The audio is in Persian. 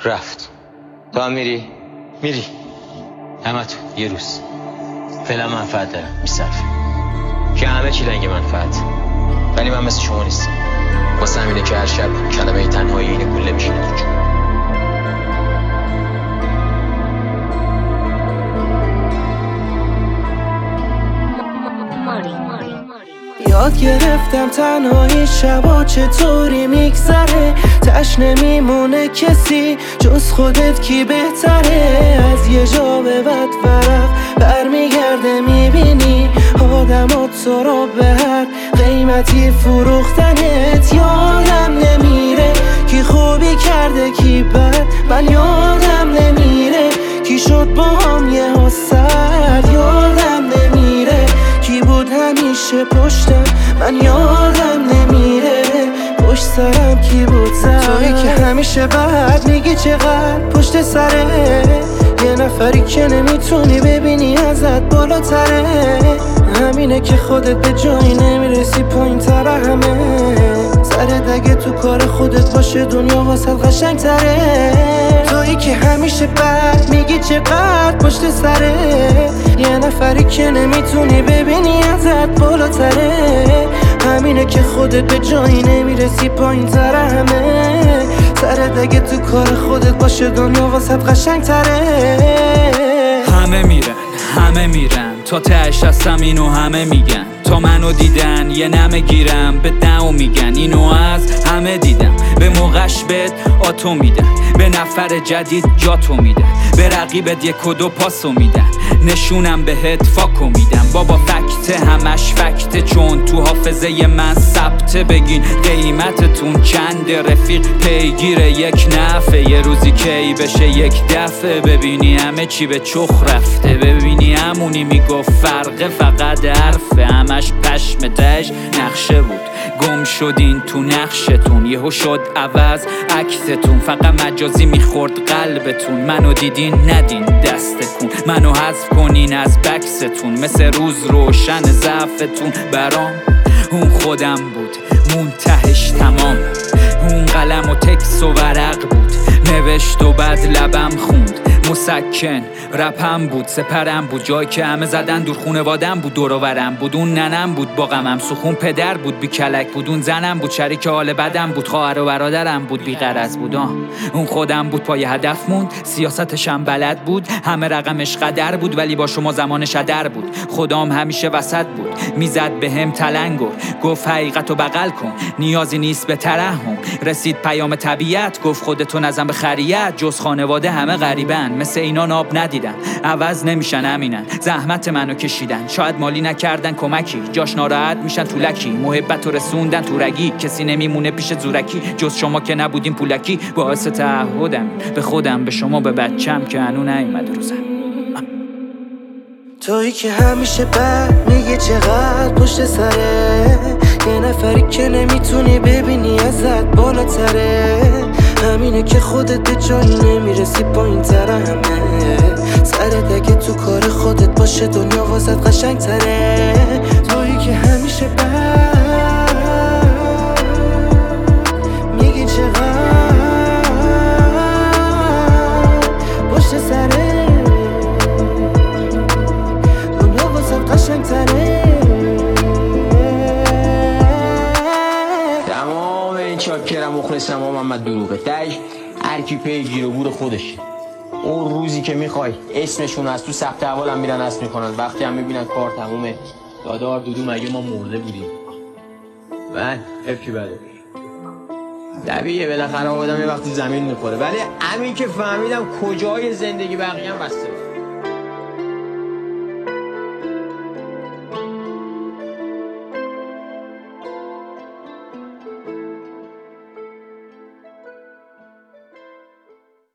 رفت. تو هم میری؟ میری همه تو یه روز فعلا منفعت دارم میصرفه که همه چی لنگ منفعت، ولی من مثل شما نیستم. واسه همینه که هر شب کلمه تنهایی این گوله میشینه تو جون. یاد گرفتم تنهایی شبا چطوری میگذره، تش نمیمونه کسی جز خودت کی بهتره. از یه جا به بعد ورق برمیگرده میبینی آدمات تو رو به هر قیمتی فروختنت. یادم نمیره کی خوبی کرده کی بد، من یادم نمیره کی شد با هم یه حسد. یادم نمیره کی بود همیشه پشتم، من یادم نمیره پشت سرم کی بود زد. تویی که همیشه بعد میگی چقدر پشت سره، یه نفری که نمیتونی ببینی ازت بالاتره. همینه که خودت به جایی نمیرسی پایین تر همه. سرت اگه تو کار خودت باشه دنیا واسه قشنگ تره. تویی که همیشه بعد میگی چقدر پشت سره، یه نفری که نمیتونی ببینی ازت بالاتره. همینه که خودت به جایی نمیرسی پایین تر همه. سرت اگه تو کار خودت باشه دنیا واسه قشنگ تره. همه میرن تا تهش هستم اینو همه میگن، تا منو دیدن یه نمه گیرم به دمو میگن اینو از همه دیدم. به موقعش بهت آتو میدن، به نفر جدید جاتو میدن، به رقیبت یک و دو پاسو میدن، نشونم بهت فاکو میدم. بابا فکته همش فکته، چون تو حافظه من ثبته. بگین قیمتتون چنده، رفیق پیگیر یک نفه. یه روزی کی بشه یک دفعه ببینی همه چی به چخ رفته. ببینی همونی میگفت فرقه فقط حرفه، همش پشم تش نقشه بود. گم شدین تو نقشتون، یهو شد عوض عکستون. فقط مجازی میخورد قلبتون، منو دیدین ندین دستتون. منو حذف کنین از بکستون، مثل روز روشن ضعفتون. برام اون خودم بود منتهش تمام، اون قلم و تکس و ورق بود، نوشت و بعد لبم خوند. مسکن رپم بود، سپرم بود، جایی که همه زدن دور خونوادم بود. دوروورم بود، اون ننم بود با غمم سخون. پدر بود بی کلک بود، اون زنم بود شریک حال بدم بود. خواهر و برادرم بود بی غرض بود. اون خودم بود پای هدف موند، سیاستشم بلد بود. همه رقمش قدر بود ولی با شما زمانش هدر بود. خدام همیشه وسط بود، میزد به هم تلنگر. گفت حقیقتو بغل کن نیازی نیست به ترحم. رسید پیام طبیعت گفت خودتو نزن به خریت. جز خانواده همه غریبن، مثل اینا ناب ندیدن. عوض نمیشن همینن، زحمت منو کشیدن. شاید مالی نکردن کمکی، جاش ناراحت میشن تو لکی. محبت رو رسوندن تو رگی، کسی نمیمونه پیش زورکی. جز شما که نبودین پولکی، باعث تعهدم به خودم، به شما، به بچم که هنو نیومد روزم. تویی که همیشه بعد میگه چقدر پشت سره، یه نفری که نمیتونی ببینی ازت بالاتره. همینه که خودت به جایی نمیرسی پایین تر همه. سرت اگه تو کار خودت باشه دنیا واسه قشنگ تره. تویی که همیشه بعد میگی چقدر پشت سره، دنیا واسه قشنگ تره. تمام این چاکرم مخلصم و محمد دروغه تش هر کی پیگیر و بور خودش. اون روزی که میخوای اسمشون از تو ثبت احوالم میرن اسم میکنن، وقتی هم میبینن کار تمومه دادار دودو مگه ما مرده بودیم. من افکی بده طبیعیه بالاخره آدم یه وقتی زمین میخوره، ولی همین که فهمیدم کجای زندگی بقیه هم بسته.